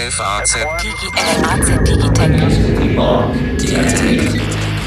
FAZ Digitech.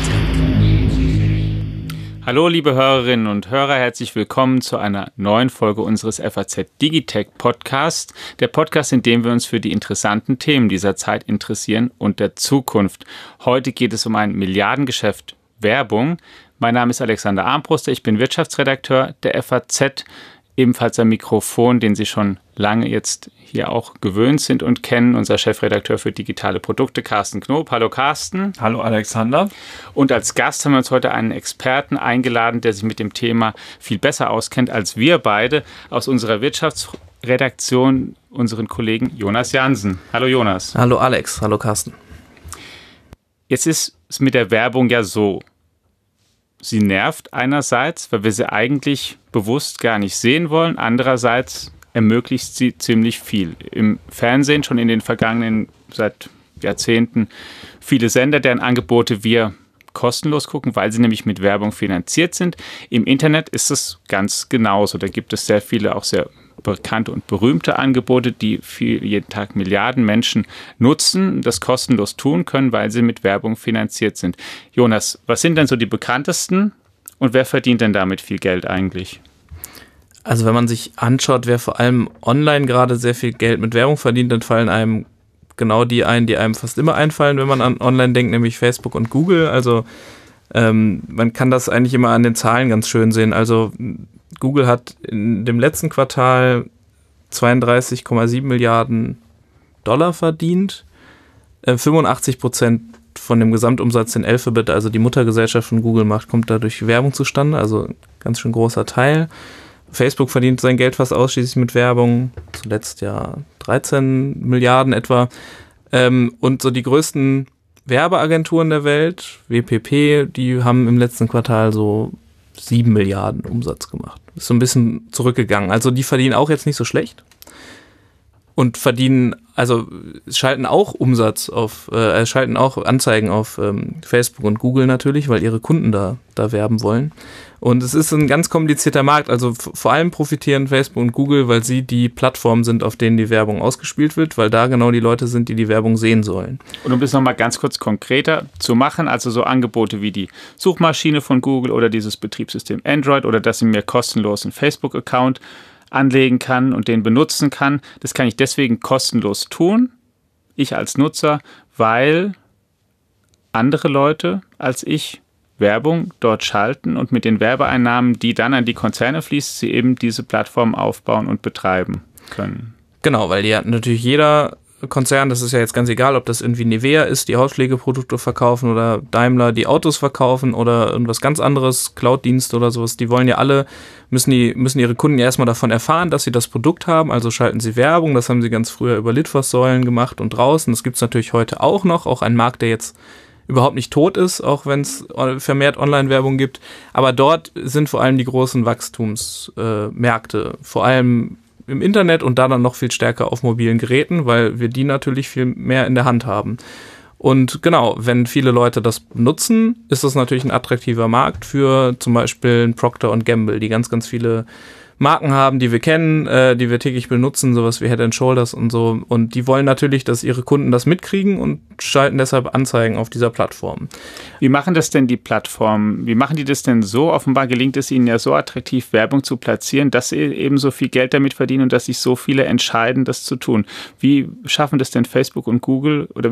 Hallo liebe Hörerinnen und Hörer, herzlich willkommen zu einer neuen Folge unseres FAZ Digitech Podcast. Der Podcast, in dem wir uns für die interessanten Themen dieser Zeit interessieren und der Zukunft. Heute geht es um ein Milliardengeschäft Werbung. Mein Name ist Alexander Armbruster, ich bin Wirtschaftsredakteur der FAZ. Ebenfalls am Mikrofon, den Sie schon lange jetzt hier auch gewöhnt sind und kennen, unser Chefredakteur für digitale Produkte, Carsten Knob. Hallo Carsten. Hallo Alexander. Und als Gast haben wir uns heute einen Experten eingeladen, der sich mit dem Thema viel besser auskennt als wir beide, aus unserer Wirtschaftsredaktion, unseren Kollegen Jonas Jansen. Hallo Jonas. Hallo Alex, hallo Carsten. Jetzt ist es mit der Werbung ja so. Sie nervt einerseits, weil wir sie eigentlich bewusst gar nicht sehen wollen. Andererseits ermöglicht sie ziemlich viel. Im Fernsehen schon in den vergangenen, seit Jahrzehnten, viele Sender, deren Angebote wir kostenlos gucken, weil sie nämlich mit Werbung finanziert sind. Im Internet ist es ganz genauso. Da gibt es sehr viele, auch sehr bekannte und berühmte Angebote, die jeden Tag Milliarden Menschen nutzen, das kostenlos tun können, weil sie mit Werbung finanziert sind. Jonas, was sind denn so die bekanntesten und wer verdient denn damit viel Geld eigentlich? Also wenn man sich anschaut, wer vor allem online gerade sehr viel Geld mit Werbung verdient, dann fallen einem genau die ein, die einem fast immer einfallen, wenn man an online denkt, nämlich Facebook und Google. Also man kann das eigentlich immer an den Zahlen ganz schön sehen. Also Google hat in dem letzten Quartal 32,7 Milliarden Dollar verdient. 85% von dem Gesamtumsatz, den Alphabet, also die Muttergesellschaft von Google macht, kommt dadurch Werbung zustande, also ein ganz schön großer Teil. Facebook verdient sein Geld fast ausschließlich mit Werbung, zuletzt ja 13 Milliarden etwa. Und so die größten Werbeagenturen der Welt, WPP, die haben im letzten Quartal so 7 Milliarden Umsatz gemacht. Ist so ein bisschen zurückgegangen. Also die verdienen auch jetzt nicht so schlecht und schalten auch schalten auch Anzeigen auf Facebook und Google natürlich, weil ihre Kunden da werben wollen. Und es ist ein ganz komplizierter Markt. Also vor allem profitieren Facebook und Google, weil sie die Plattformen sind, auf denen die Werbung ausgespielt wird, weil da genau die Leute sind, die die Werbung sehen sollen. Und um das nochmal ganz kurz konkreter zu machen, also so Angebote wie die Suchmaschine von Google oder dieses Betriebssystem Android oder dass ich mir kostenlos einen Facebook-Account anlegen kann und den benutzen kann, das kann ich deswegen kostenlos tun, ich als Nutzer, weil andere Leute als ich Werbung dort schalten und mit den Werbeeinnahmen, die dann an die Konzerne fließen, sie eben diese Plattform aufbauen und betreiben können. Genau, weil ja natürlich jeder Konzern, das ist ja jetzt ganz egal, ob das irgendwie Nivea ist, die Hautpflegeprodukte verkaufen oder Daimler, die Autos verkaufen oder irgendwas ganz anderes, Cloud-Dienste oder sowas, die wollen ja alle, müssen ihre Kunden ja erstmal davon erfahren, dass sie das Produkt haben, also schalten sie Werbung, das haben sie ganz früher über Litfaßsäulen gemacht und draußen, das gibt es natürlich heute auch noch, auch ein Markt, der jetzt überhaupt nicht tot ist, auch wenn es vermehrt Online-Werbung gibt. Aber dort sind vor allem die großen Wachstumsmärkte, vor allem im Internet und dann noch viel stärker auf mobilen Geräten, weil wir die natürlich viel mehr in der Hand haben. Und genau, wenn viele Leute das nutzen, ist das natürlich ein attraktiver Markt für zum Beispiel ein Procter & Gamble, die ganz, ganz viele Marken haben, die wir kennen, die wir täglich benutzen, sowas wie Head & Shoulders und so. Und die wollen natürlich, dass ihre Kunden das mitkriegen und schalten deshalb Anzeigen auf dieser Plattform. Wie machen das denn die Plattformen? Wie machen die das denn so? Offenbar gelingt es ihnen ja so attraktiv, Werbung zu platzieren, dass sie eben so viel Geld damit verdienen und dass sich so viele entscheiden, das zu tun. Wie schaffen das denn Facebook und Google? Oder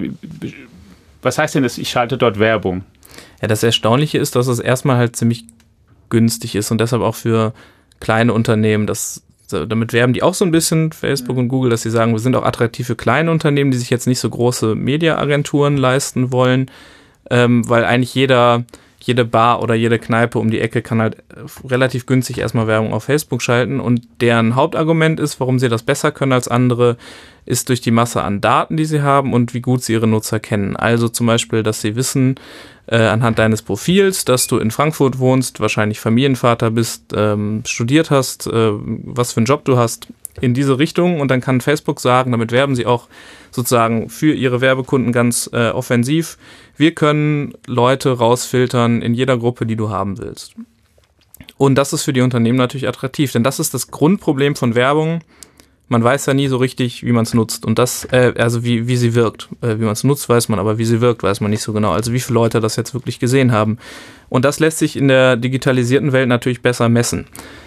was heißt denn das, ich schalte dort Werbung? Ja, das Erstaunliche ist, dass es erstmal halt ziemlich günstig ist und deshalb auch für kleine Unternehmen, damit werben die auch so ein bisschen, Facebook und Google, dass sie sagen, wir sind auch attraktiv für kleine Unternehmen, die sich jetzt nicht so große Media-Agenturen leisten wollen, weil eigentlich jede Bar oder jede Kneipe um die Ecke kann halt relativ günstig erstmal Werbung auf Facebook schalten und deren Hauptargument ist, warum sie das besser können als andere, ist durch die Masse an Daten, die sie haben und wie gut sie ihre Nutzer kennen. Also zum Beispiel, dass sie wissen, anhand deines Profils, dass du in Frankfurt wohnst, wahrscheinlich Familienvater bist, studiert hast, was für einen Job du hast, in diese Richtung. Und dann kann Facebook sagen, damit werben sie auch sozusagen für ihre Werbekunden ganz offensiv, wir können Leute rausfiltern in jeder Gruppe, die du haben willst. Und das ist für die Unternehmen natürlich attraktiv, denn das ist das Grundproblem von Werbung. man weiß ja nie so richtig, wie man es nutzt. Und das, also wie sie wirkt. Wie man es nutzt, weiß man, aber wie sie wirkt, weiß man nicht so genau. Also wie viele Leute das jetzt wirklich gesehen haben. Und das lässt sich in der digitalisierten Welt natürlich besser messen.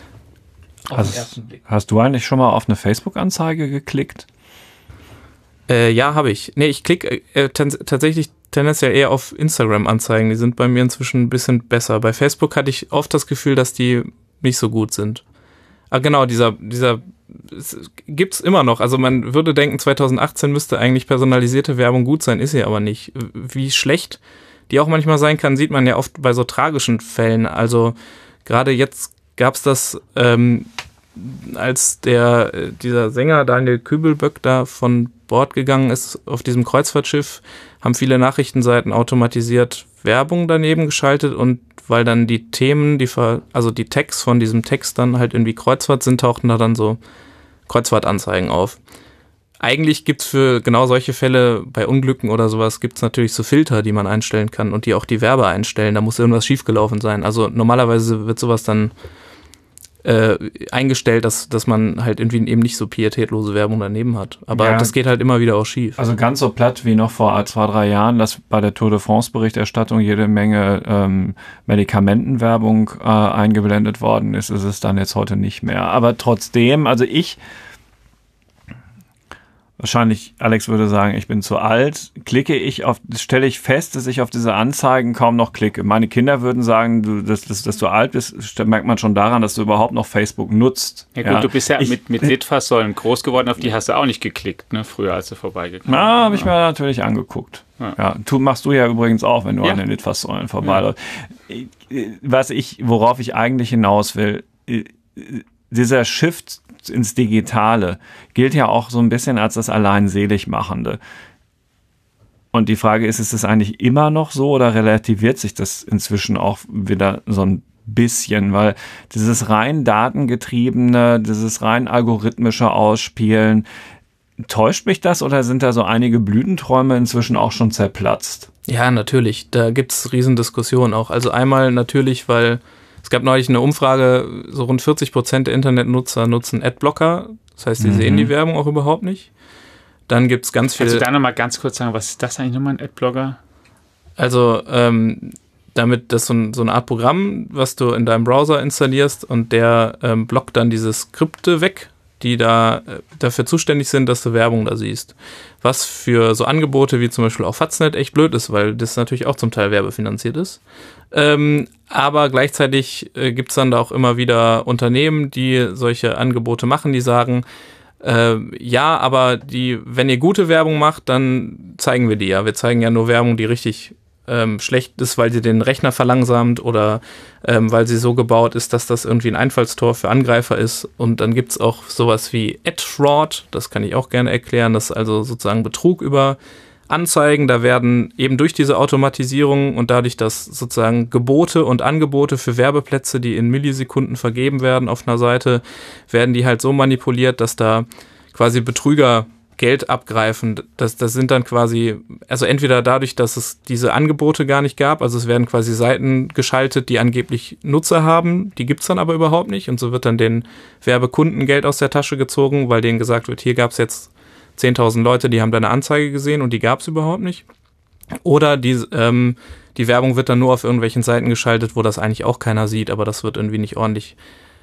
Hast du eigentlich schon mal auf eine Facebook-Anzeige geklickt? Ja, habe ich. Nee, ich klicke tatsächlich tendenziell eher auf Instagram-Anzeigen. Die sind bei mir inzwischen ein bisschen besser. Bei Facebook hatte ich oft das Gefühl, dass die nicht so gut sind. Ah, genau, dieser gibt's immer noch. Also man würde denken, 2018 müsste eigentlich personalisierte Werbung gut sein, ist sie aber nicht. Wie schlecht die auch manchmal sein kann, sieht man ja oft bei so tragischen Fällen. Also gerade jetzt gab's das, als dieser Sänger Daniel Kübelböck da von Bord gegangen ist auf diesem Kreuzfahrtschiff, haben viele Nachrichtenseiten automatisiert Werbung daneben geschaltet und weil dann die Themen, die Tags von diesem Text dann halt irgendwie Kreuzfahrt sind, tauchten da dann so Kreuzfahrtanzeigen auf. Eigentlich gibt's für genau solche Fälle bei Unglücken oder sowas gibt's natürlich so Filter, die man einstellen kann und die auch die Werbe einstellen. Da muss irgendwas schiefgelaufen sein. Also normalerweise wird sowas dann eingestellt, dass man halt irgendwie eben nicht so pietätlose Werbung daneben hat. Aber das geht halt immer wieder auch schief. Also ganz so platt wie noch vor 2-3 Jahren, dass bei der Tour de France Berichterstattung jede Menge Medikamentenwerbung eingeblendet worden ist es dann jetzt heute nicht mehr. Aber trotzdem, also wahrscheinlich, Alex würde sagen, ich bin zu alt, stelle ich fest, dass ich auf diese Anzeigen kaum noch klicke. Meine Kinder würden sagen, dass du alt bist, merkt man schon daran, dass du überhaupt noch Facebook nutzt. Ja gut, du bist ja mit Litfaßsäulen groß geworden, auf die hast du auch nicht geklickt, ne? Früher, als du vorbeigekommen bist. Habe ich mir natürlich angeguckt. Ja. Machst du ja übrigens auch, wenn du an den Litfaßsäulen vorbeiläufst. Worauf ich eigentlich hinaus will, dieser Shift ins Digitale gilt ja auch so ein bisschen als das Alleinseligmachende. Und die Frage ist es eigentlich immer noch so oder relativiert sich das inzwischen auch wieder so ein bisschen? Weil dieses rein datengetriebene, dieses rein algorithmische Ausspielen, täuscht mich das oder sind da so einige Blütenträume inzwischen auch schon zerplatzt? Ja, natürlich. Da gibt's Riesendiskussionen auch. Also einmal natürlich, weil es gab neulich eine Umfrage, so rund 40% der Internetnutzer nutzen Adblocker. Das heißt, sie sehen die Werbung auch überhaupt nicht. Dann gibt es ganz viele... Kannst du da nochmal ganz kurz sagen, was ist das eigentlich nochmal, ein Adblocker? Also, damit das so eine Art Programm, was du in deinem Browser installierst und der blockt dann diese Skripte weg, die da dafür zuständig sind, dass du Werbung da siehst. Was für so Angebote wie zum Beispiel auch Faznet echt blöd ist, weil das natürlich auch zum Teil werbefinanziert ist. Aber gleichzeitig gibt's dann da auch immer wieder Unternehmen, die solche Angebote machen, die sagen, aber wenn ihr gute Werbung macht, dann zeigen wir die ja. Wir zeigen ja nur Werbung, die richtig schlecht ist, weil sie den Rechner verlangsamt oder weil sie so gebaut ist, dass das irgendwie ein Einfallstor für Angreifer ist. Und dann gibt's auch sowas wie Ad-Fraud, das kann ich auch gerne erklären, das ist also sozusagen Betrug über Anzeigen. Da werden eben durch diese Automatisierung und dadurch, dass sozusagen Gebote und Angebote für Werbeplätze, die in Millisekunden vergeben werden auf einer Seite, werden die halt so manipuliert, dass da quasi Betrüger Geld abgreifen. Das sind dann quasi, also entweder dadurch, dass es diese Angebote gar nicht gab, also es werden quasi Seiten geschaltet, die angeblich Nutzer haben, die gibt's dann aber überhaupt nicht und so wird dann den Werbekunden Geld aus der Tasche gezogen, weil denen gesagt wird, hier gab's jetzt 10.000 Leute, die haben deine Anzeige gesehen und die gab's überhaupt nicht. Oder die Werbung wird dann nur auf irgendwelchen Seiten geschaltet, wo das eigentlich auch keiner sieht, aber das wird irgendwie nicht ordentlich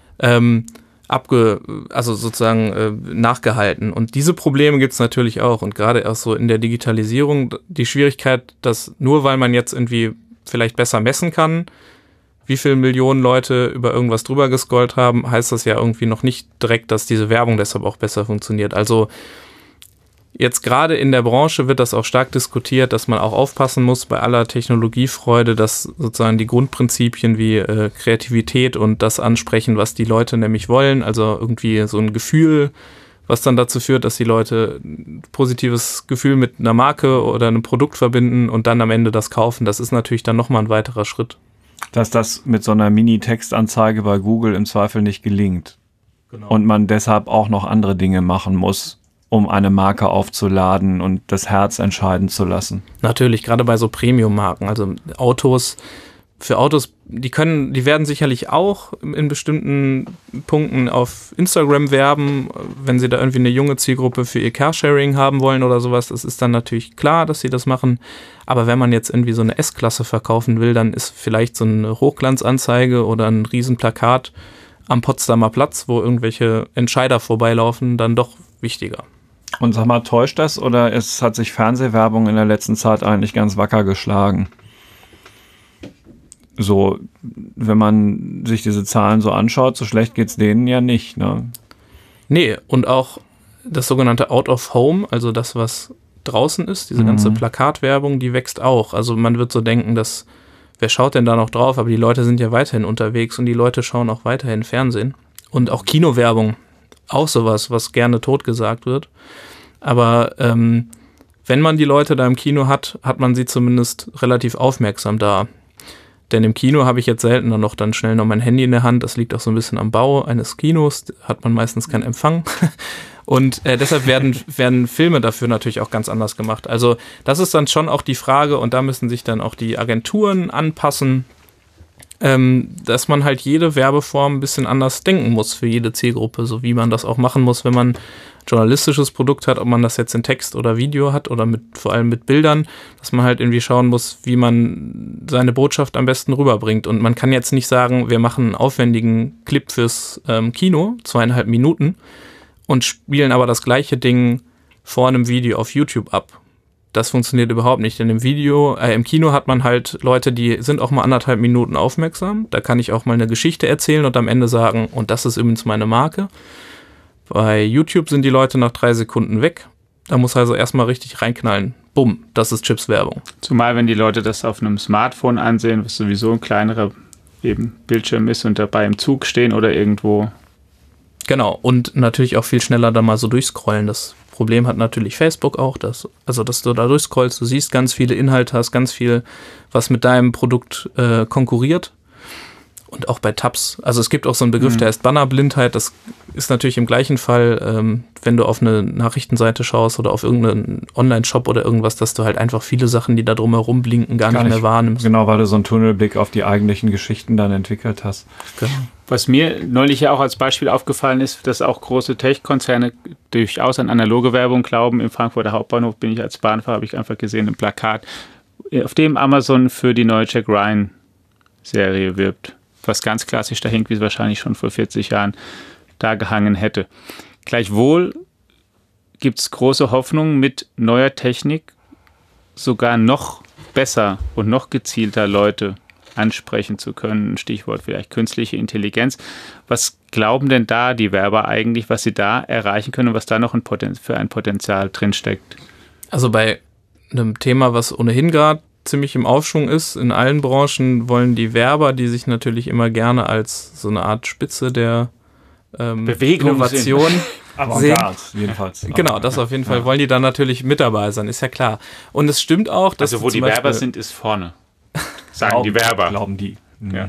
nachgehalten. Und diese Probleme gibt's natürlich auch. Und gerade auch so in der Digitalisierung die Schwierigkeit, dass nur weil man jetzt irgendwie vielleicht besser messen kann, wie viele Millionen Leute über irgendwas drüber gescrollt haben, heißt das ja irgendwie noch nicht direkt, dass diese Werbung deshalb auch besser funktioniert. Also jetzt gerade in der Branche wird das auch stark diskutiert, dass man auch aufpassen muss bei aller Technologiefreude, dass sozusagen die Grundprinzipien wie Kreativität und das ansprechen, was die Leute nämlich wollen, also irgendwie so ein Gefühl, was dann dazu führt, dass die Leute ein positives Gefühl mit einer Marke oder einem Produkt verbinden und dann am Ende das kaufen. Das ist natürlich dann nochmal ein weiterer Schritt. Dass das mit so einer Mini-Textanzeige bei Google im Zweifel nicht gelingt. Genau. Und man deshalb auch noch andere Dinge machen muss, um eine Marke aufzuladen und das Herz entscheiden zu lassen. Natürlich, gerade bei so Premium-Marken, also Autos, für Autos, die werden sicherlich auch in bestimmten Punkten auf Instagram werben, wenn sie da irgendwie eine junge Zielgruppe für ihr Carsharing haben wollen oder sowas. Das ist dann natürlich klar, dass sie das machen. Aber wenn man jetzt irgendwie so eine S-Klasse verkaufen will, dann ist vielleicht so eine Hochglanzanzeige oder ein Riesenplakat am Potsdamer Platz, wo irgendwelche Entscheider vorbeilaufen, dann doch wichtiger. Und sag mal, täuscht das oder hat sich Fernsehwerbung in der letzten Zeit eigentlich ganz wacker geschlagen? So, wenn man sich diese Zahlen so anschaut, so schlecht geht's denen ja nicht, ne? Nee, und auch das sogenannte Out of Home, also das, was draußen ist, diese ganze Plakatwerbung, die wächst auch. Also man wird so denken, dass, wer schaut denn da noch drauf? Aber die Leute sind ja weiterhin unterwegs und die Leute schauen auch weiterhin Fernsehen. Und auch Kinowerbung, auch sowas, was gerne totgesagt wird. Aber wenn man die Leute da im Kino hat, hat man sie zumindest relativ aufmerksam da. Denn im Kino habe ich jetzt seltener noch dann schnell noch mein Handy in der Hand. Das liegt auch so ein bisschen am Bau eines Kinos. Hat man meistens keinen Empfang. Und deshalb werden Filme dafür natürlich auch ganz anders gemacht. Also das ist dann schon auch die Frage, und da müssen sich dann auch die Agenturen anpassen, dass man halt jede Werbeform ein bisschen anders denken muss für jede Zielgruppe, so wie man das auch machen muss, wenn man journalistisches Produkt hat, ob man das jetzt in Text oder Video hat oder vor allem mit Bildern, dass man halt irgendwie schauen muss, wie man seine Botschaft am besten rüberbringt. Und man kann jetzt nicht sagen, wir machen einen aufwendigen Clip fürs Kino, 2,5 Minuten, und spielen aber das gleiche Ding vor einem Video auf YouTube ab. Das funktioniert überhaupt nicht, denn im Kino hat man halt Leute, die sind auch mal 1,5 Minuten aufmerksam. Da kann ich auch mal eine Geschichte erzählen und am Ende sagen, und das ist übrigens meine Marke. Bei YouTube sind die Leute nach 3 Sekunden weg. Da muss also erstmal richtig reinknallen. Bumm, das ist Chips-Werbung. Zumal, wenn die Leute das auf einem Smartphone ansehen, was sowieso ein kleinerer eben Bildschirm ist und dabei im Zug stehen oder irgendwo. Genau, und natürlich auch viel schneller da mal so durchscrollen. Das Problem hat natürlich Facebook auch, dass du da durchscrollst, du siehst ganz viele Inhalte, hast ganz viel, was mit deinem Produkt konkurriert. Und auch bei Tabs. Also es gibt auch so einen Begriff, der heißt Bannerblindheit. Das ist natürlich im gleichen Fall, wenn du auf eine Nachrichtenseite schaust oder auf irgendeinen Online-Shop oder irgendwas, dass du halt einfach viele Sachen, die da drumherum blinken, gar nicht mehr wahrnimmst. Genau, weil du so einen Tunnelblick auf die eigentlichen Geschichten dann entwickelt hast. Genau. Was mir neulich ja auch als Beispiel aufgefallen ist, dass auch große Tech-Konzerne durchaus an analoge Werbung glauben. Im Frankfurter Hauptbahnhof bin ich als Bahnfahrer, habe ich einfach gesehen, ein Plakat, auf dem Amazon für die neue Jack Ryan-Serie wirbt. Was ganz klassisch da hängt, wie es wahrscheinlich schon vor 40 Jahren da gehangen hätte. Gleichwohl gibt es große Hoffnung, mit neuer Technik sogar noch besser und noch gezielter Leute ansprechen zu können. Stichwort vielleicht künstliche Intelligenz. Was glauben denn da die Werber eigentlich, was sie da erreichen können und was da noch für ein Potenzial drinsteckt? Also bei einem Thema, was ohnehin gerade ziemlich im Aufschwung ist, in allen Branchen wollen die Werber, die sich natürlich immer gerne als so eine Art Spitze der Innovation sehen. Jedenfalls. Genau, das auf jeden Fall wollen die dann natürlich mit dabei sein, ist ja klar. Und es stimmt auch, dass also wo die Werber sind, ist vorne. Sagen die Werber. Glauben die.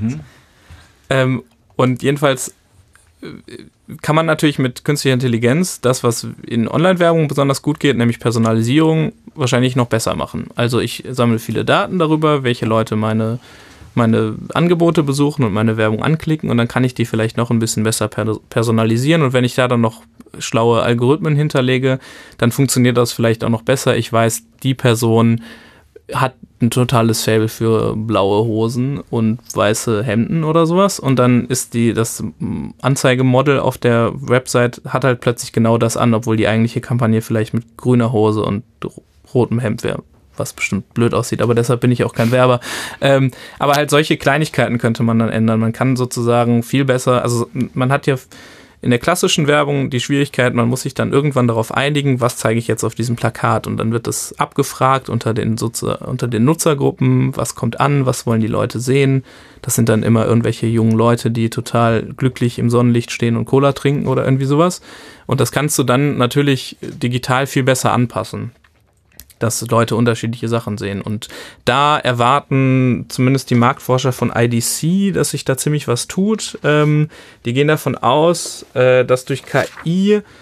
Ja. Und jedenfalls kann man natürlich mit künstlicher Intelligenz das, was in Online-Werbung besonders gut geht, nämlich Personalisierung, wahrscheinlich noch besser machen. Also ich sammle viele Daten darüber, welche Leute meine Angebote besuchen und meine Werbung anklicken, und dann kann ich die vielleicht noch ein bisschen besser personalisieren, und wenn ich da dann noch schlaue Algorithmen hinterlege, dann funktioniert das vielleicht auch noch besser. Ich weiß, die Person hat ein totales Faible für blaue Hosen und weiße Hemden oder sowas, und dann ist das Anzeigemodel auf der Website hat halt plötzlich genau das an, obwohl die eigentliche Kampagne vielleicht mit grüner Hose und rotem Hemd wäre, was bestimmt blöd aussieht, aber deshalb bin ich auch kein Werber. Aber halt solche Kleinigkeiten könnte man dann ändern. Man kann sozusagen viel besser, also man hat ja in der klassischen Werbung die Schwierigkeit, man muss sich dann irgendwann darauf einigen, was zeige ich jetzt auf diesem Plakat, und dann wird das abgefragt unter den Nutzergruppen, was kommt an, was wollen die Leute sehen. Das sind dann immer irgendwelche jungen Leute, die total glücklich im Sonnenlicht stehen und Cola trinken oder irgendwie sowas, und das kannst du dann natürlich digital viel besser anpassen, dass Leute unterschiedliche Sachen sehen. Und da erwarten zumindest die Marktforscher von IDC, dass sich da ziemlich was tut. Die gehen davon aus, dass durch KI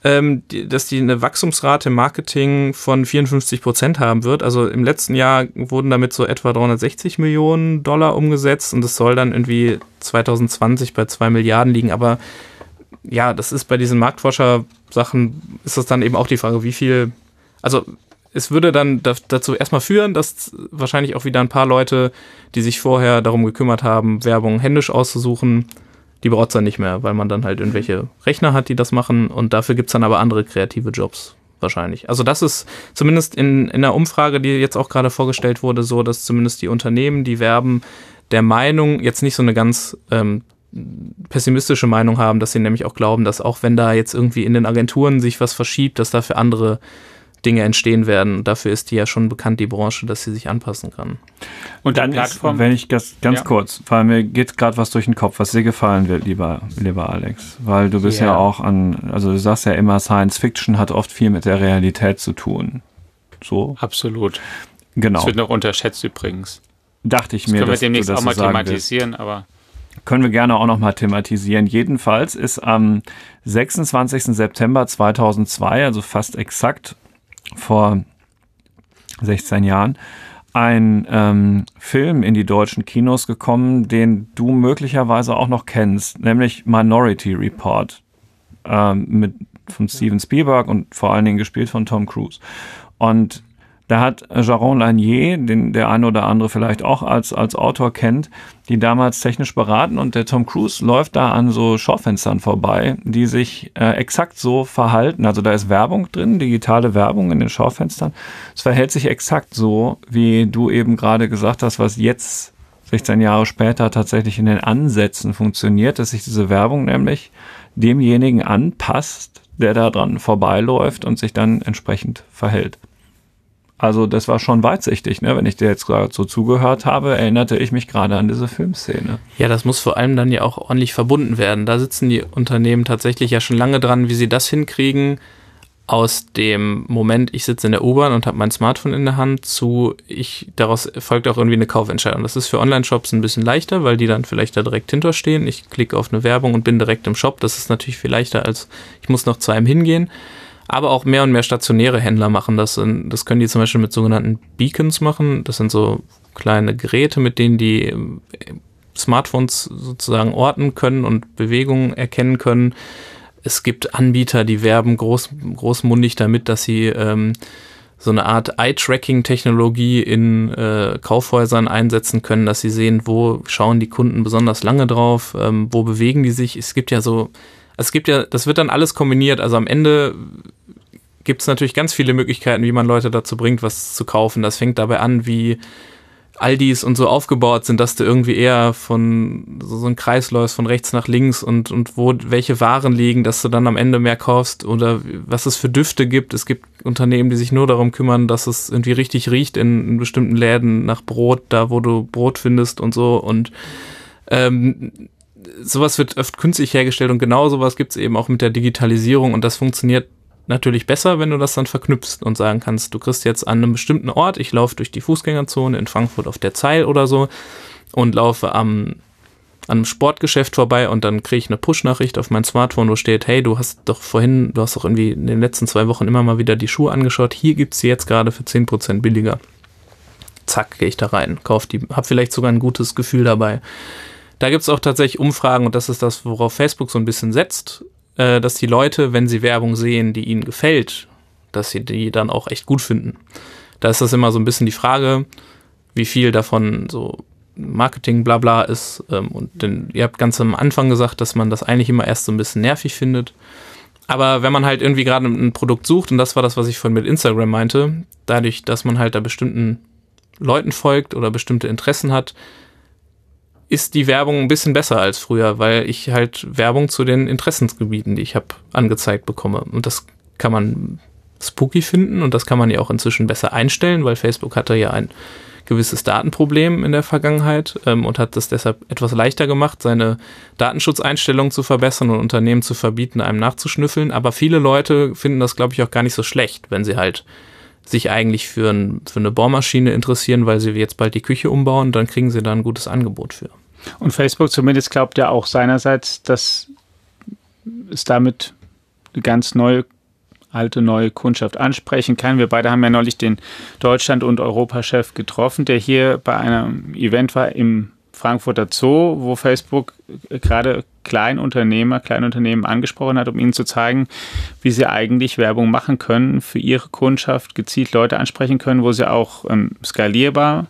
dass die eine Wachstumsrate im Marketing von 54% haben wird. Also im letzten Jahr wurden damit so etwa 360 Millionen Dollar umgesetzt und das soll dann irgendwie 2020 bei 2 Milliarden liegen. Aber ja, das ist bei diesen Marktforscher-Sachen, ist das dann eben auch die Frage, wie viel, also es würde dann dazu erstmal führen, dass wahrscheinlich auch wieder ein paar Leute, die sich vorher darum gekümmert haben, Werbung händisch auszusuchen, die braucht es dann nicht mehr, weil man dann halt irgendwelche Rechner hat, die das machen und dafür gibt es dann aber andere kreative Jobs wahrscheinlich. Also das ist zumindest in der Umfrage, die jetzt auch gerade vorgestellt wurde, so, dass zumindest die Unternehmen, die werben, der Meinung jetzt nicht so eine ganz pessimistische Meinung haben, dass sie nämlich auch glauben, dass auch wenn da jetzt irgendwie in den Agenturen sich was verschiebt, dass dafür andere Dinge entstehen werden. Dafür ist die ja schon bekannt, die Branche, dass sie sich anpassen kann. Und dann Plattform, wenn ich ganz kurz, weil mir geht gerade was durch den Kopf, was dir gefallen wird, lieber Alex, weil du bist ja auch also du sagst ja immer, Science Fiction hat oft viel mit der Realität zu tun. So? Absolut. Genau. Das wird noch unterschätzt übrigens. Dachte ich mir, können wir demnächst auch mal thematisieren, aber können wir gerne auch noch mal thematisieren. Jedenfalls ist am 26. September 2002, also fast exakt vor 16 Jahren, ein Film in die deutschen Kinos gekommen, den du möglicherweise auch noch kennst, nämlich Minority Report von Steven Spielberg und vor allen Dingen gespielt von Tom Cruise. Und da hat Jaron Lanier, den der eine oder andere vielleicht auch als Autor kennt, die damals technisch beraten und der Tom Cruise läuft da an so Schaufenstern vorbei, die sich exakt so verhalten. Also da ist Werbung drin, digitale Werbung in den Schaufenstern. Es verhält sich exakt so, wie du eben gerade gesagt hast, was jetzt 16 Jahre später tatsächlich in den Ansätzen funktioniert, dass sich diese Werbung nämlich demjenigen anpasst, der da dran vorbeiläuft und sich dann entsprechend verhält. Also das war schon weitsichtig, ne? Wenn ich dir jetzt gerade so zugehört habe, erinnerte ich mich gerade an diese Filmszene. Ja, das muss vor allem dann ja auch ordentlich verbunden werden. Da sitzen die Unternehmen tatsächlich ja schon lange dran, wie sie das hinkriegen, aus dem Moment, ich sitze in der U-Bahn und habe mein Smartphone in der Hand, daraus folgt auch irgendwie eine Kaufentscheidung. Das ist für Online-Shops ein bisschen leichter, weil die dann vielleicht da direkt hinterstehen. Ich klicke auf eine Werbung und bin direkt im Shop. Das ist natürlich viel leichter, als ich muss noch zu einem hingehen. Aber auch mehr und mehr stationäre Händler machen das. Das können die zum Beispiel mit sogenannten Beacons machen. Das sind so kleine Geräte, mit denen die Smartphones sozusagen orten können und Bewegungen erkennen können. Es gibt Anbieter, die werben großmundig damit, dass sie so eine Art Eye-Tracking-Technologie in Kaufhäusern einsetzen können, dass sie sehen, wo schauen die Kunden besonders lange drauf, wo bewegen die sich. Das wird dann alles kombiniert. Also am Ende gibt es natürlich ganz viele Möglichkeiten, wie man Leute dazu bringt, was zu kaufen. Das fängt dabei an, wie Aldis und so aufgebaut sind, dass du irgendwie eher von so ein Kreis läufst, von rechts nach links und wo welche Waren liegen, dass du dann am Ende mehr kaufst oder was es für Düfte gibt. Es gibt Unternehmen, die sich nur darum kümmern, dass es irgendwie richtig riecht in bestimmten Läden nach Brot, da wo du Brot findest und so und sowas wird oft künstlich hergestellt und genau sowas gibt es eben auch mit der Digitalisierung und das funktioniert natürlich besser, wenn du das dann verknüpfst und sagen kannst, du kriegst jetzt an einem bestimmten Ort, ich laufe durch die Fußgängerzone in Frankfurt auf der Zeil oder so und laufe an einem Sportgeschäft vorbei und dann kriege ich eine Push-Nachricht auf mein Smartphone, wo steht, hey, du hast doch irgendwie in den letzten 2 Wochen immer mal wieder die Schuhe angeschaut, hier gibt es sie jetzt gerade für 10% billiger. Zack, gehe ich da rein, kaufe die, habe vielleicht sogar ein gutes Gefühl dabei. Da gibt es auch tatsächlich Umfragen und das ist das, worauf Facebook so ein bisschen setzt, dass die Leute, wenn sie Werbung sehen, die ihnen gefällt, dass sie die dann auch echt gut finden. Da ist das immer so ein bisschen die Frage, wie viel davon so Marketing blabla ist. Ihr habt ganz am Anfang gesagt, dass man das eigentlich immer erst so ein bisschen nervig findet. Aber wenn man halt irgendwie gerade ein Produkt sucht, und das war das, was ich vorhin mit Instagram meinte, dadurch, dass man halt da bestimmten Leuten folgt oder bestimmte Interessen hat, ist die Werbung ein bisschen besser als früher, weil ich halt Werbung zu den Interessensgebieten, die ich habe, angezeigt bekomme. Und das kann man spooky finden und das kann man ja auch inzwischen besser einstellen, weil Facebook hatte ja ein gewisses Datenproblem in der Vergangenheit und hat das deshalb etwas leichter gemacht, seine Datenschutzeinstellungen zu verbessern und Unternehmen zu verbieten, einem nachzuschnüffeln. Aber viele Leute finden das, glaube ich, auch gar nicht so schlecht, wenn sie halt sich eigentlich für eine Bohrmaschine interessieren, weil sie jetzt bald die Küche umbauen, dann kriegen sie da ein gutes Angebot für. Und Facebook zumindest glaubt ja auch seinerseits, dass es damit eine ganz neue, alte, neue Kundschaft ansprechen kann. Wir beide haben ja neulich den Deutschland- und Europachef getroffen, der hier bei einem Event war im Frankfurter Zoo, wo Facebook gerade Kleinunternehmen angesprochen hat, um ihnen zu zeigen, wie sie eigentlich Werbung machen können, für ihre Kundschaft gezielt Leute ansprechen können, wo sie auch skalierbar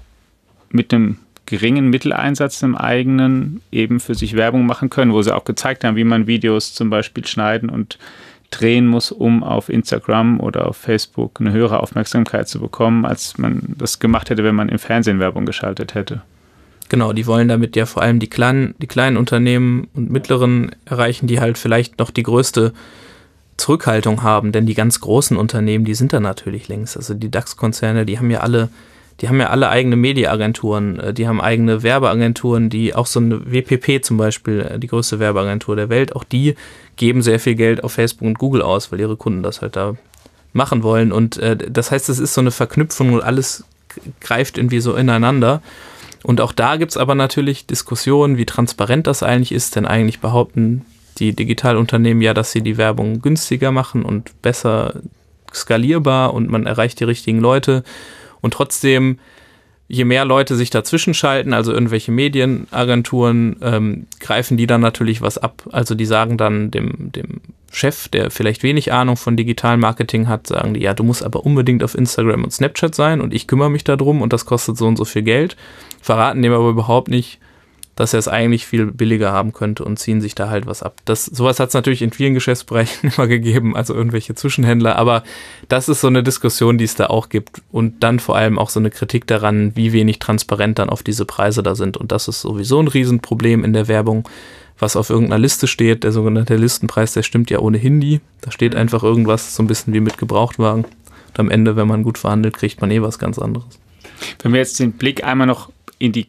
mit einem geringen Mitteleinsatz im eigenen eben für sich Werbung machen können, wo sie auch gezeigt haben, wie man Videos zum Beispiel schneiden und drehen muss, um auf Instagram oder auf Facebook eine höhere Aufmerksamkeit zu bekommen, als man das gemacht hätte, wenn man im Fernsehen Werbung geschaltet hätte. Genau, die wollen damit ja vor allem die kleinen Unternehmen und mittleren erreichen, die halt vielleicht noch die größte Zurückhaltung haben, denn die ganz großen Unternehmen, die sind da natürlich längst. Also die DAX-Konzerne, die haben ja alle eigene Mediaagenturen, die haben eigene Werbeagenturen, die auch so eine WPP zum Beispiel, die größte Werbeagentur der Welt, auch die geben sehr viel Geld auf Facebook und Google aus, weil ihre Kunden das halt da machen wollen. Und das heißt, es ist so eine Verknüpfung und alles greift irgendwie so ineinander. Und auch da gibt es aber natürlich Diskussionen, wie transparent das eigentlich ist, denn eigentlich behaupten die Digitalunternehmen ja, dass sie die Werbung günstiger machen und besser skalierbar und man erreicht die richtigen Leute. Und trotzdem, je mehr Leute sich dazwischen schalten, also irgendwelche Medienagenturen, greifen die dann natürlich was ab. Also die sagen dann dem Chef, der vielleicht wenig Ahnung von Digitalmarketing hat, sagen die, ja, du musst aber unbedingt auf Instagram und Snapchat sein und ich kümmere mich darum und das kostet so und so viel Geld. Verraten dem aber überhaupt nicht, dass er es eigentlich viel billiger haben könnte und ziehen sich da halt was ab. Sowas hat es natürlich in vielen Geschäftsbereichen immer gegeben, also irgendwelche Zwischenhändler, aber das ist so eine Diskussion, die es da auch gibt und dann vor allem auch so eine Kritik daran, wie wenig transparent dann auf diese Preise da sind und das ist sowieso ein Riesenproblem in der Werbung, was auf irgendeiner Liste steht, der sogenannte Listenpreis, der stimmt ja ohnehin nie, da steht einfach irgendwas so ein bisschen wie mit Gebrauchtwagen und am Ende, wenn man gut verhandelt, kriegt man was ganz anderes. Wenn wir jetzt den Blick einmal noch in die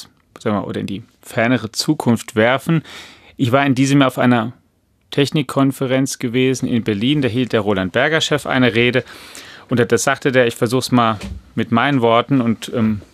in die fernere Zukunft werfen. Ich war in diesem Jahr auf einer Technikkonferenz gewesen in Berlin, da hielt der Roland Berger, Chef, eine Rede und das sagte der, ich versuche es mal mit meinen Worten und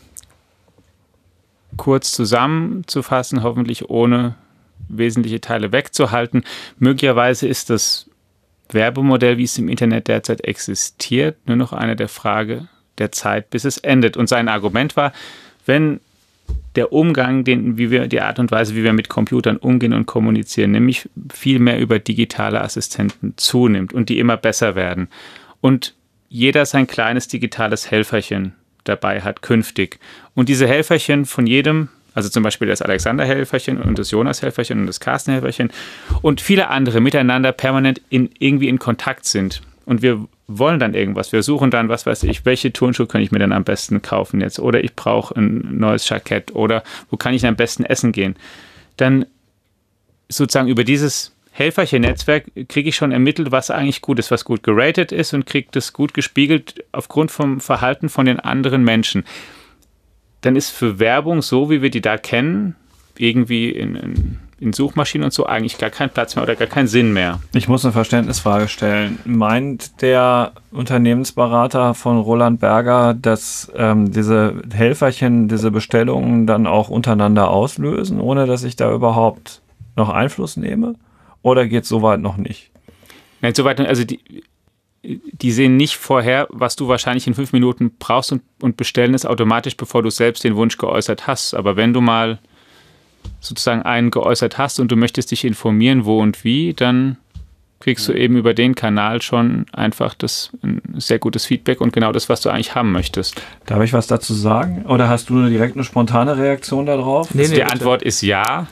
kurz zusammenzufassen, hoffentlich ohne wesentliche Teile wegzuhalten. Möglicherweise ist das Werbemodell, wie es im Internet derzeit existiert, nur noch eine der Frage der Zeit, bis es endet. Und sein Argument war, wenn der Umgang, die Art und Weise, wie wir mit Computern umgehen und kommunizieren, nämlich viel mehr über digitale Assistenten zunimmt und die immer besser werden und jeder sein kleines digitales Helferchen dabei hat künftig und diese Helferchen von jedem, also zum Beispiel das Alexander-Helferchen und das Jonas-Helferchen und das Carsten-Helferchen und viele andere miteinander permanent irgendwie in Kontakt sind und wir wollen dann irgendwas. Wir suchen dann, was weiß ich, welche Turnschuhe kann ich mir dann am besten kaufen jetzt? Oder ich brauche ein neues Jackett. Oder wo kann ich am besten essen gehen? Dann sozusagen über dieses Helferchen-Netzwerk kriege ich schon ermittelt, was eigentlich gut ist, was gut geratet ist und kriege das gut gespiegelt aufgrund vom Verhalten von den anderen Menschen. Dann ist für Werbung, so wie wir die da kennen, irgendwie in Suchmaschinen und so eigentlich gar kein Platz mehr oder gar keinen Sinn mehr. Ich muss eine Verständnisfrage stellen. Meint der Unternehmensberater von Roland Berger, dass diese Helferchen, diese Bestellungen dann auch untereinander auslösen, ohne dass ich da überhaupt noch Einfluss nehme? Oder geht es soweit noch nicht? Nein, soweit, also die sehen nicht vorher, was du wahrscheinlich in 5 Minuten brauchst und bestellen es automatisch, bevor du selbst den Wunsch geäußert hast. Aber wenn du mal sozusagen einen geäußert hast und du möchtest dich informieren, wo und wie, dann kriegst du eben über den Kanal schon einfach ein sehr gutes Feedback und genau das, was du eigentlich haben möchtest. Darf ich was dazu sagen? Oder hast du direkt eine spontane Reaktion darauf? Nee, die Antwort ist ja.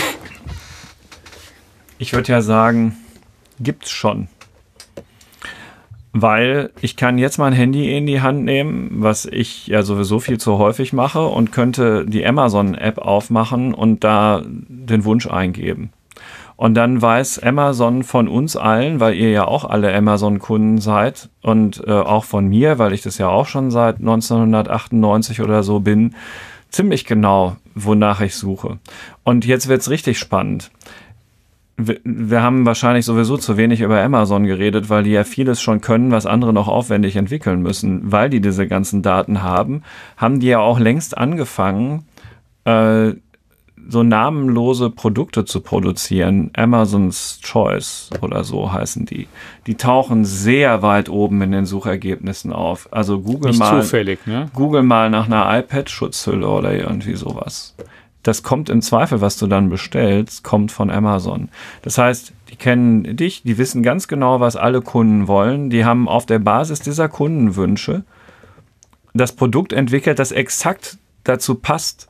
Ich würde ja sagen, gibt's schon. Weil ich kann jetzt mein Handy in die Hand nehmen, was ich ja sowieso viel zu häufig mache und könnte die Amazon-App aufmachen und da den Wunsch eingeben. Und dann weiß Amazon von uns allen, weil ihr ja auch alle Amazon-Kunden seid und auch von mir, weil ich das ja auch schon seit 1998 oder so bin, ziemlich genau, wonach ich suche. Und jetzt wird's richtig spannend. Wir haben wahrscheinlich sowieso zu wenig über Amazon geredet, weil die ja vieles schon können, was andere noch aufwendig entwickeln müssen. Weil die diese ganzen Daten haben die ja auch längst angefangen, so namenlose Produkte zu produzieren. Amazon's Choice oder so heißen die. Die tauchen sehr weit oben in den Suchergebnissen auf. Also Google Nicht mal, zufällig, ne? Google mal nach einer iPad-Schutzhülle oder irgendwie sowas. Das kommt im Zweifel, was du dann bestellst, kommt von Amazon. Das heißt, die kennen dich, die wissen ganz genau, was alle Kunden wollen. Die haben auf der Basis dieser Kundenwünsche das Produkt entwickelt, das exakt dazu passt.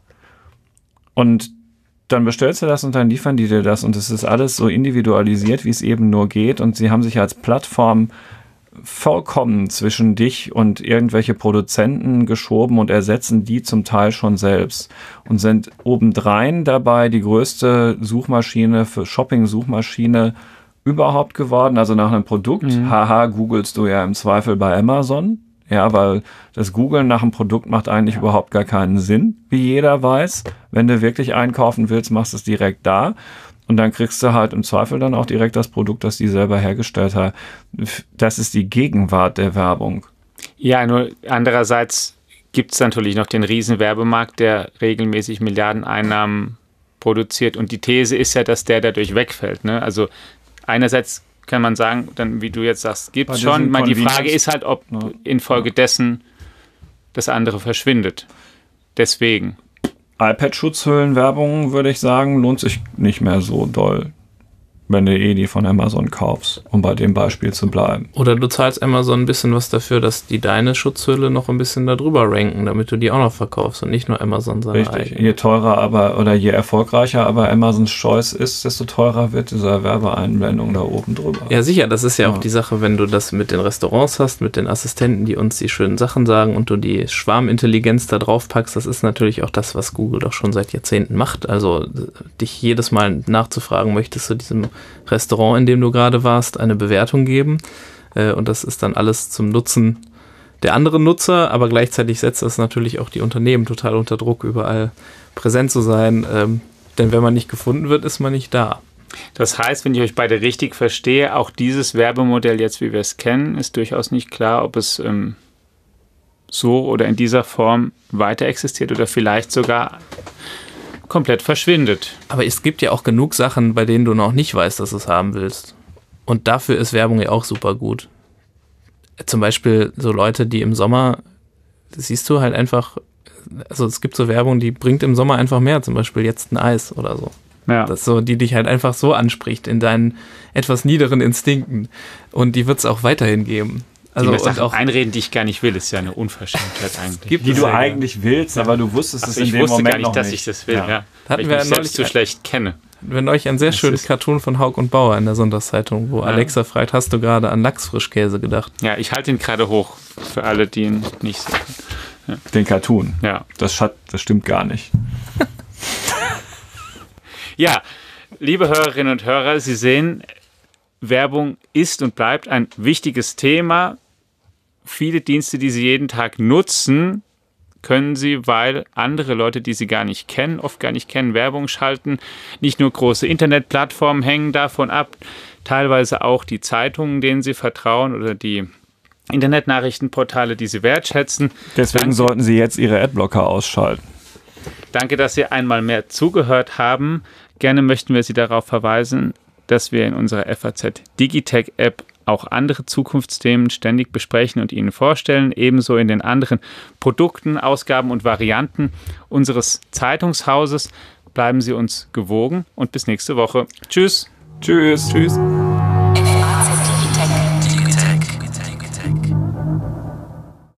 Und dann bestellst du das und dann liefern die dir das. Und es ist alles so individualisiert, wie es eben nur geht. Und sie haben sich als Plattform vollkommen zwischen dich und irgendwelche Produzenten geschoben und ersetzen die zum Teil schon selbst und sind obendrein dabei die größte Suchmaschine für Shopping-Suchmaschine überhaupt geworden. Also nach einem Produkt, haha, googelst du ja im Zweifel bei Amazon. Ja, weil das Googlen nach einem Produkt macht eigentlich überhaupt gar keinen Sinn, wie jeder weiß. Wenn du wirklich einkaufen willst, machst du es direkt da. Und dann kriegst du halt im Zweifel dann auch direkt das Produkt, das die selber hergestellt haben. Das ist die Gegenwart der Werbung. Ja, nur andererseits gibt es natürlich noch den riesen Werbemarkt, der regelmäßig Milliardeneinnahmen produziert. Und die These ist ja, dass der dadurch wegfällt. Ne? Also einerseits kann man sagen, dann wie du jetzt sagst, gibt es schon. Die Frage ist halt, ob infolgedessen das andere verschwindet. Deswegen. iPad-Schutzhüllenwerbung, würde ich sagen, lohnt sich nicht mehr so doll, wenn du die von Amazon kaufst, um bei dem Beispiel zu bleiben. Oder du zahlst Amazon ein bisschen was dafür, dass die deine Schutzhülle noch ein bisschen darüber ranken, damit du die auch noch verkaufst und nicht nur Amazon seine Richtig. eigene. Je teurer oder je erfolgreicher aber Amazon's Choice ist, desto teurer wird diese Werbeeinblendung da oben drüber. Ja, sicher, das ist ja auch die Sache, wenn du das mit den Restaurants hast, mit den Assistenten, die uns die schönen Sachen sagen und du die Schwarmintelligenz da drauf packst, das ist natürlich auch das, was Google doch schon seit Jahrzehnten macht. Also dich jedes Mal nachzufragen, möchtest du diesem Restaurant, in dem du gerade warst, eine Bewertung geben. Und das ist dann alles zum Nutzen der anderen Nutzer, aber gleichzeitig setzt das natürlich auch die Unternehmen total unter Druck, überall präsent zu sein. Denn wenn man nicht gefunden wird, ist man nicht da. Das heißt, wenn ich euch beide richtig verstehe, auch dieses Werbemodell jetzt, wie wir es kennen, ist durchaus nicht klar, ob es so oder in dieser Form weiter existiert oder vielleicht sogar komplett verschwindet. Aber es gibt ja auch genug Sachen, bei denen du noch nicht weißt, dass du es haben willst. Und dafür ist Werbung ja auch super gut. Zum Beispiel so Leute, die im Sommer, das siehst du halt einfach, also es gibt so Werbung, die bringt im Sommer einfach mehr, zum Beispiel jetzt ein Eis oder so. Ja. Das so, die dich halt einfach so anspricht in deinen etwas niederen Instinkten. Und die wird es auch weiterhin geben. Also die mir Sachen auch einreden, die ich gar nicht will, ist ja eine Unverschämtheit eigentlich. Die du eigentlich willst, aber du wusstest es in dem Moment gar nicht, noch dass nicht. ich das will. Ja. Hatten weil wir ich mich selbst neulich so schlecht kenne. Wir haben euch einen sehr schönen Cartoon von Haug und Bauer in der Sonntagszeitung, wo Alexa fragt, hast du gerade an Lachsfrischkäse gedacht? Ja, ich halte ihn gerade hoch, für alle, die ihn nicht sehen. Ja. Den Cartoon. Ja. Das stimmt gar nicht. Ja, liebe Hörerinnen und Hörer, Sie sehen, Werbung ist und bleibt ein wichtiges Thema. Viele Dienste, die Sie jeden Tag nutzen, können Sie, weil andere Leute, die Sie gar nicht kennen, oft gar nicht kennen, Werbung schalten. Nicht nur große Internetplattformen hängen davon ab, teilweise auch die Zeitungen, denen Sie vertrauen oder die Internetnachrichtenportale, die Sie wertschätzen. Deswegen sollten Sie jetzt Ihre Adblocker ausschalten. Danke, dass Sie einmal mehr zugehört haben. Gerne möchten wir Sie darauf verweisen, dass wir in unserer FAZ Digitech App auch andere Zukunftsthemen ständig besprechen und Ihnen vorstellen, ebenso in den anderen Produkten, Ausgaben und Varianten unseres Zeitungshauses. Bleiben Sie uns gewogen und bis nächste Woche. Tschüss. Tschüss. Tschüss.